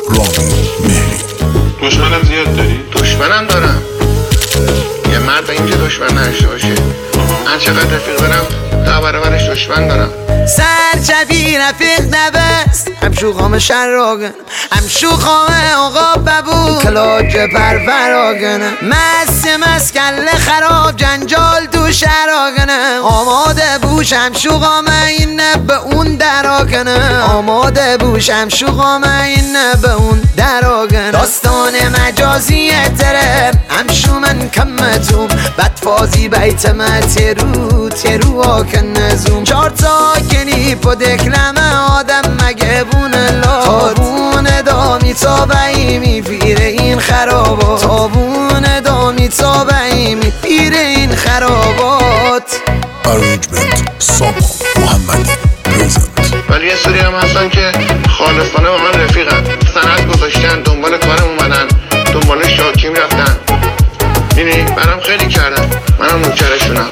رامین مهری. دشمنم زیاد داری؟ دشمنم دارم. یه مرد اینجا دشمن نشته باشه. من چقدر رفیق دارم تا برابرش دشمن دارم. سرچپی رفیق نبست هم شوخام شراغن هم شوخام آقا ببو کلاج پرفراغنه مست کل خراب جنجال تو شراغنه آماده بوشم شوخام این به اون دراغنه آماده بوشم شوخام این به اون دراغنه داستان مجازی تره هم شومن کمتون بدفازی بیت ما ترو آکن نزوم چار تا کنی پا دکلمه آدم مگه بونه لا تابون دامی تابعی میفیره این خرابات تابون دامی تابعی میفیره این خرابات. ارنجمنت سامان محمدی پرزنت. ولی یه سری هم هستن که خالصانه با من رفیقن، سند گذاشتن، دنبال کارم اومدن، دنبال شاکیم رفتن. بینی برام خیلی کردن، منم نوکرشونم.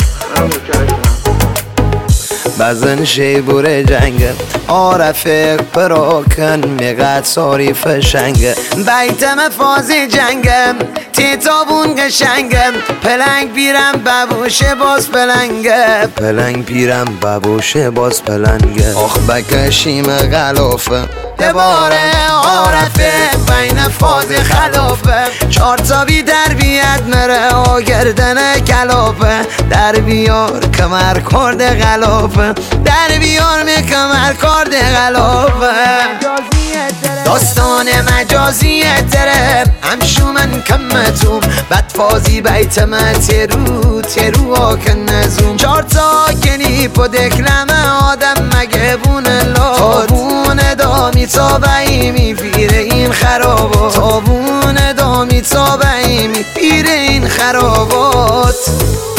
بزن شیبور جنگه عارفه پراکن میقد ساری فشنگه بیتم فازی جنگم تیتابون قشنگم پلنگ بیرم ببوشه باز پلنگه پلنگ بیرم ببوشه باز پلنگه آخ بکشیم غلافه دباره عارفه بین فاز خلافه چار تا بی در بیاد مره آگردن کلافه در بیار کمر کرده غلافه در بیار می کمر کرده غلافه داستان مجازی تره هم شومن کمتون بدفازی بیت ما ترو آکن نزوم چار تا کنی پا دکلمه آدم مگه بونه لا تابون دامی تابعی میفیره این خرابات تابون دامی تابعی میفیره این خرابات.